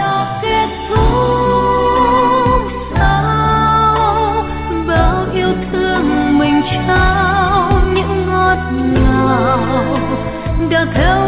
cho kết thúc sao, bao yêu thương mình trao những ngọt ngào đã theo